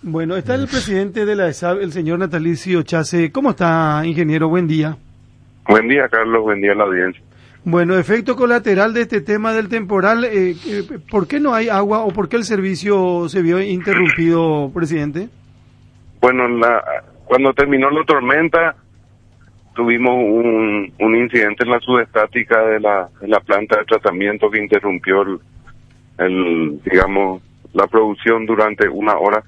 Bueno, está el presidente de la ESAB, el señor Natalicio Chase. ¿Cómo está, ingeniero? Buen día. Buen día, Carlos. Buen día a la audiencia. Bueno, efecto colateral de este tema del temporal, ¿por qué no hay agua o por qué el servicio se vio interrumpido, presidente? Bueno, cuando terminó la tormenta, tuvimos un incidente en la subestática de la planta de tratamiento que interrumpió digamos, la producción durante una hora.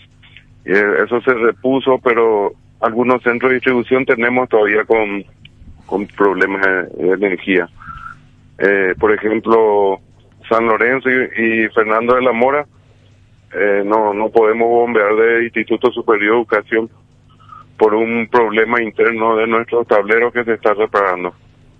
Eso se repuso, pero algunos centros de distribución tenemos todavía con problemas de energía. Por ejemplo, San Lorenzo y Fernando de la Mora, no podemos bombear de Instituto Superior de Educación por un problema interno de nuestros tableros que se está reparando.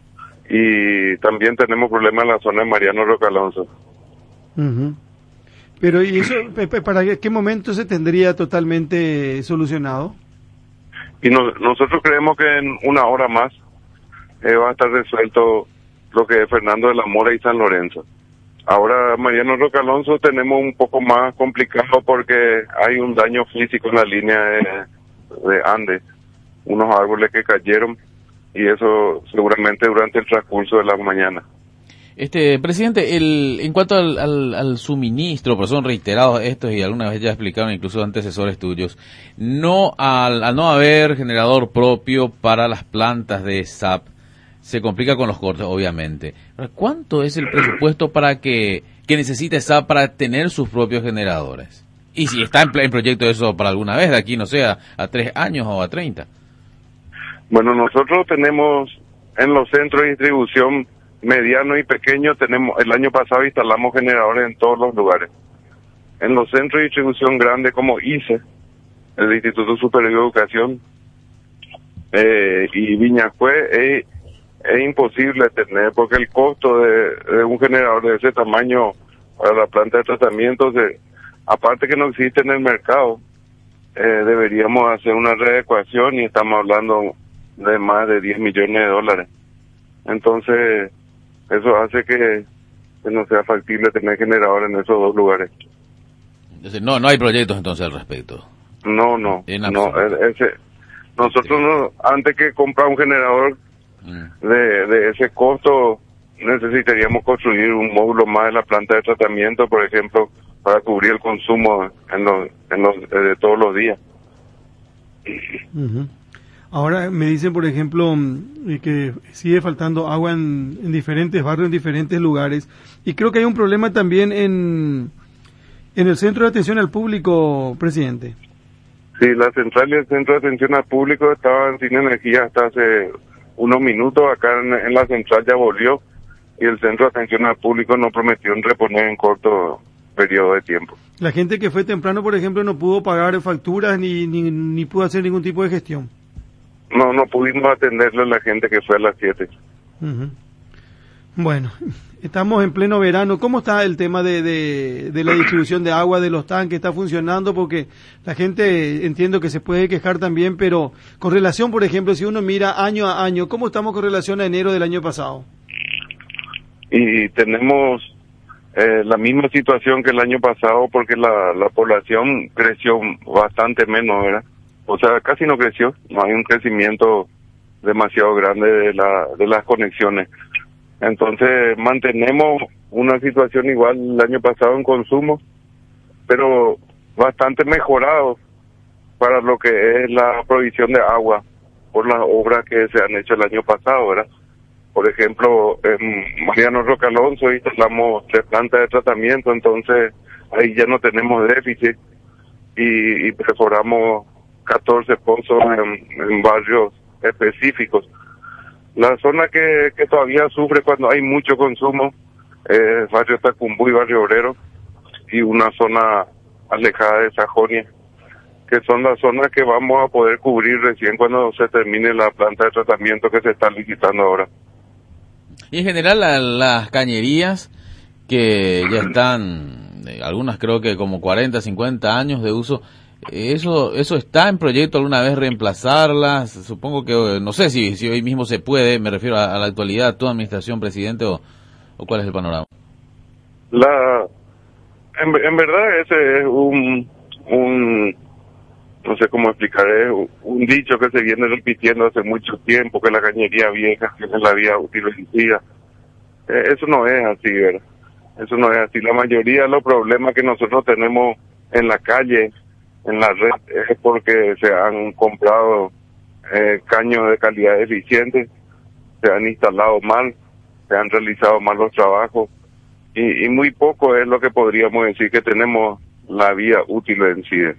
Y también tenemos problemas en la zona de Mariano Roca Alonso. Uh-huh. Pero ¿y eso para qué momento se tendría totalmente solucionado? Y nosotros creemos que en una hora más va a estar resuelto lo que es Fernando de la Mora y San Lorenzo. Ahora Mariano Roca Alonso tenemos un poco más complicado porque hay un daño físico en la línea de Andes, unos árboles que cayeron y eso seguramente durante el transcurso de la mañana. Presidente, en cuanto al suministro, pues son reiterados estos y alguna vez ya explicaron incluso antecesores tuyos, al no haber generador propio para las plantas de SAP, se complica con los cortes, obviamente. ¿Cuánto es el presupuesto que necesita SAP para tener sus propios generadores? Y si está en proyecto eso para alguna vez, de aquí, no sé, a 3 años o a 30. Bueno, nosotros tenemos en los centros de distribución mediano y pequeño, el año pasado instalamos generadores en todos los lugares. En los centros de distribución grandes como ICE, el Instituto Superior de Educación, y Viñascue, es imposible tener, porque el costo de un generador de ese tamaño para la planta de tratamiento, aparte que no existe en el mercado, deberíamos hacer una readecuación y estamos hablando de más de $10 millones. Entonces, eso hace que no sea factible tener generador en esos dos lugares. Entonces, no hay proyectos entonces al respecto. No. Nosotros antes que comprar un generador de ese costo, necesitaríamos construir un módulo más de la planta de tratamiento, por ejemplo, para cubrir el consumo de todos los días. Uh-huh. Ahora me dicen, por ejemplo, que sigue faltando agua en diferentes barrios, en diferentes lugares. Y creo que hay un problema también en el centro de atención al público, presidente. Sí, la central y el centro de atención al público estaban sin energía hasta hace unos minutos. Acá en la central ya volvió y el centro de atención al público nos prometió reponer en corto periodo de tiempo. La gente que fue temprano, por ejemplo, no pudo pagar facturas ni pudo hacer ningún tipo de gestión. No pudimos atenderle a la gente que fue a las 7. Uh-huh. Bueno, estamos en pleno verano. ¿Cómo está el tema de la distribución de agua de los tanques? ¿Está funcionando? Porque la gente entiendo que se puede quejar también, pero con relación, por ejemplo, si uno mira año a año, ¿cómo estamos con relación a enero del año pasado? Y tenemos la misma situación que el año pasado porque la población creció bastante menos, ¿verdad? O sea, casi no creció, no hay un crecimiento demasiado grande de las conexiones. Entonces, mantenemos una situación igual el año pasado en consumo, pero bastante mejorado para lo que es la provisión de agua por las obras que se han hecho el año pasado, ¿verdad? Por ejemplo, en Mariano Roca Alonso instalamos 3 plantas de tratamiento, entonces ahí ya no tenemos déficit y perforamos 14 pozos en barrios específicos. La zona que todavía sufre cuando hay mucho consumo es barrio Tacumbú y barrio Obrero y una zona alejada de Sajonia, que son las zonas que vamos a poder cubrir recién cuando se termine la planta de tratamiento que se está licitando ahora. Y en general las cañerías que ya están, algunas creo que como 40, 50 años de uso, ¿eso está en proyecto alguna vez reemplazarlas? Supongo que, no sé si hoy mismo se puede, me refiero a la actualidad, tu administración, presidente, o cuál es el panorama. En verdad ese es un sé cómo explicar, es un dicho que se viene repitiendo hace mucho tiempo, que la cañería vieja tiene la vida útil vencida. Eso no es así, ¿verdad? Eso no es así. La mayoría de los problemas que nosotros tenemos en la calle, en la red, es porque se han comprado caños de calidad deficiente, se han instalado mal, se han realizado mal los trabajos, y muy poco es lo que podríamos decir que tenemos la vida útil vencida.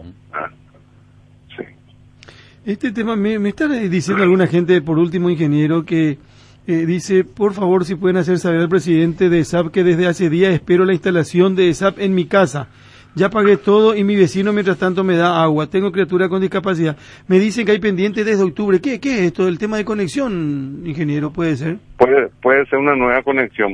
Sí. Este tema, me está diciendo alguna gente, por último, ingeniero, que dice, por favor, si pueden hacer saber al presidente de ESAP que desde hace días espero la instalación de ESAP en mi casa. Ya pagué todo y mi vecino mientras tanto me da agua. Tengo criatura con discapacidad. Me dicen que hay pendiente desde octubre. ¿Qué es esto? ¿El tema de conexión, ingeniero? ¿Puede ser? Puede ser una nueva conexión.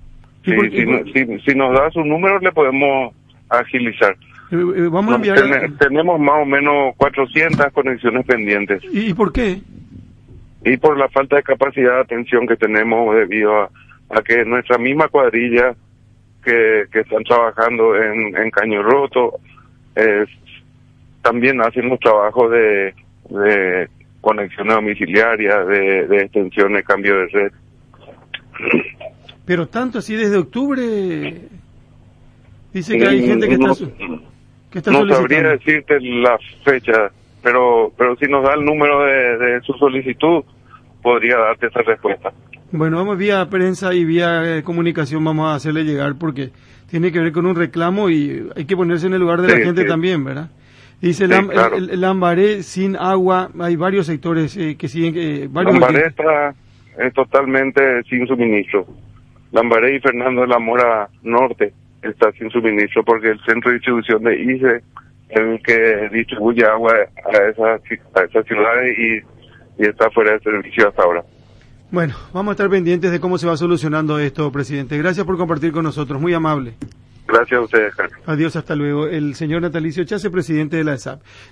Si nos da su número le podemos agilizar. Vamos a enviar... Tenemos más o menos 400 conexiones pendientes. ¿Y por qué? Y por la falta de capacidad de atención que tenemos debido a que nuestra misma cuadrilla que están trabajando en Caño Roto también hacen los trabajos de conexión domiciliaria, de extensión de cambio de red. Pero tanto así desde octubre, dice que hay gente que está solicitando. No sabría decirte la fecha, pero si nos da el número de su solicitud, podría darte esa respuesta. Bueno, vamos vía prensa y vía comunicación, vamos a hacerle llegar porque tiene que ver con un reclamo y hay que ponerse en el lugar de la gente también, ¿verdad? Dice claro. Lambaré sin agua, hay varios sectores que siguen... Lambaré está totalmente sin suministro. Lambaré y Fernando de la Mora Norte está sin suministro porque el centro de distribución de ICE es el que distribuye agua a esas ciudades y está fuera de servicio hasta ahora. Bueno, vamos a estar pendientes de cómo se va solucionando esto, presidente. Gracias por compartir con nosotros, muy amable. Gracias a ustedes, Carlos. Adiós, hasta luego. El señor Natalicio Chase, presidente de la ESAP.